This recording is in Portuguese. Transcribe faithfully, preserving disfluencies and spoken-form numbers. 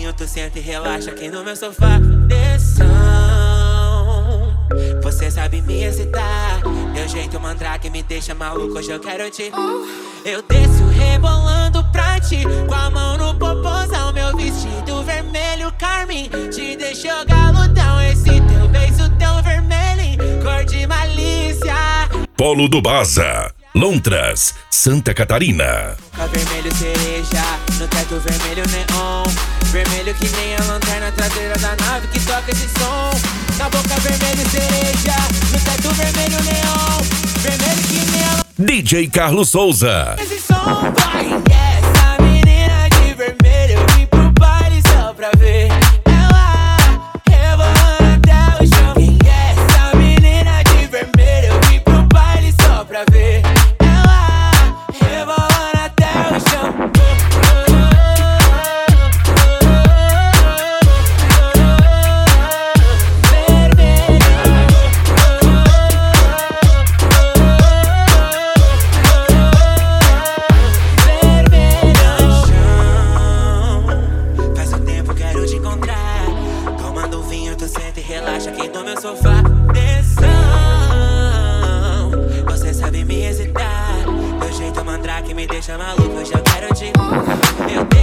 vinho, tu senta e relaxa aqui no meu sofá. Desção, você sabe me excitar. Meu jeito mandrake me deixa maluco, hoje eu quero te. Eu desço rebolando pra ti, com a mão no popozão. Meu vestido vermelho carmim te deixou galudão. Esse teu beijo tão vermelho, cor de malícia. Polo do Baza, Lontras, Santa Catarina. Boca vermelho cereja, no teto vermelho neon. Vermelho que nem a lanterna traseira da nave que toca esse som. Na boca vermelho cereja, no teto vermelho neon. Vermelho que nem a D J Carlos Souza. esse som vai. Essa menina de vermelho, eu vim pro baile só pra ver ela rebolando até o chão. Quem é essa menina de vermelho? Eu vim pro baile só pra ver ela rebolando até o chão. Relaxa aqui no meu sofá. Desção, você sabe me excitar. Meu jeito mandrake me deixa maluco, eu já quero te. Eu